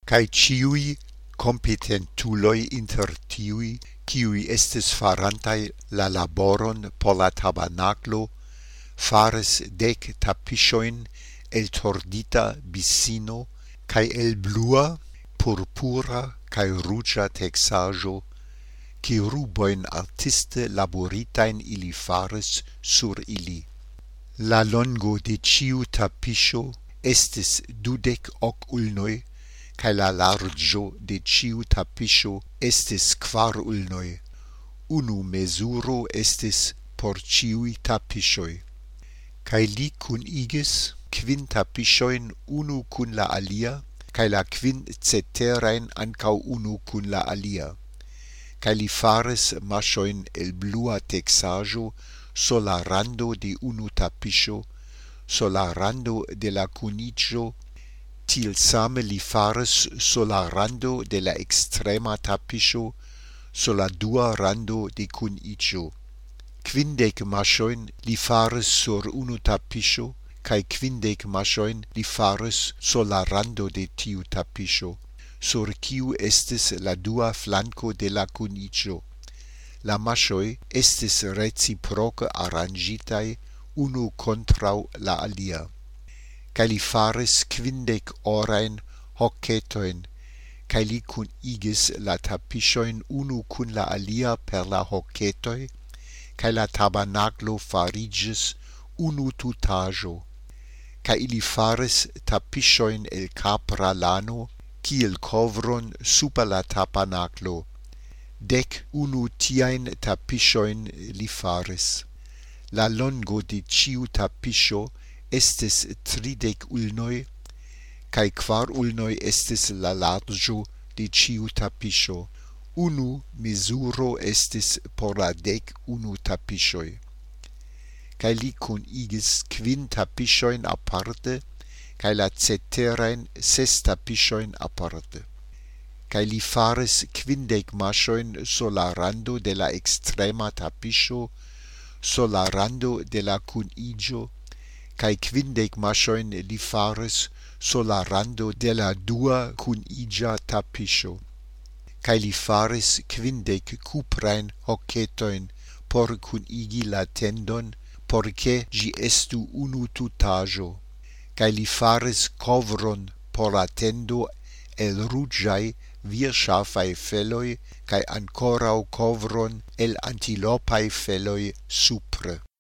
cae ciui competentuloi inter tiui, ciui estes farantai la laboron por la tabernaclo, fares 10 tapiscioin el tordita bisino, cae el blua, purpura, cae rugia texajo, qui ruboin artiste laboritain ili fares sur ili. La longo de ciu tapiscio estis 28 ulnoi, cae la largio de ciu tapiscio estis 4 ulnoi. Unu mesuro estis por ciui tapiscioi. Cae li cunigis 5 tapiscioin unu cun la alia, cae la 5 ceterain ancau unu cun la alia. Cae li faris mascioin el blua texajo sola rando de unu tapiscio, sola rando de la cunigio, til same li faris sola rando de la extrema tapiscio, sola dua rando de cunigio. 50 mascioin li faris sur unu tapiscio, cae 50 mascioin li faris sola rando de tiu tapiscio, sur ciu estis la dua flanco de la cunigio. La mascioi estis reciproce arrangitai unu contrau la alia. Cae li faris 50 orain hocetoin, cae li cunigis la tapiscioin unu cun la alia per la hocetoi, cae la tabernaclo farigis unu tutajo, cae ili faris tapiscioin el capra lano, kiel covron super la tabernaclo. 11 tiain tapiscioin li faris. La longo de ciu tapiscio estis 30 ulnoi, cae 4 ulnoi estis la largio de ciu tapiscio. Unu mesuro estis por la 11 tapiscioi. Cae li cunigis 5 tapiscioin aparte, cae la ceterain 6 tapiscioin aparte. Cae li faris 50 mascioin sola rando de la extrema tapiscio, sola rando de la cunigio, cae 50 mascioin li faris sola rando de la dua cunigia tapiscio. Cae li faris 50 cuprain hocetoin por cunigi la tendon, porce gi estu unu tutajo. Cae li faris covron por la tendo el rugiae virschafae feloi, cae ancorau covron el antilopae feloi supre.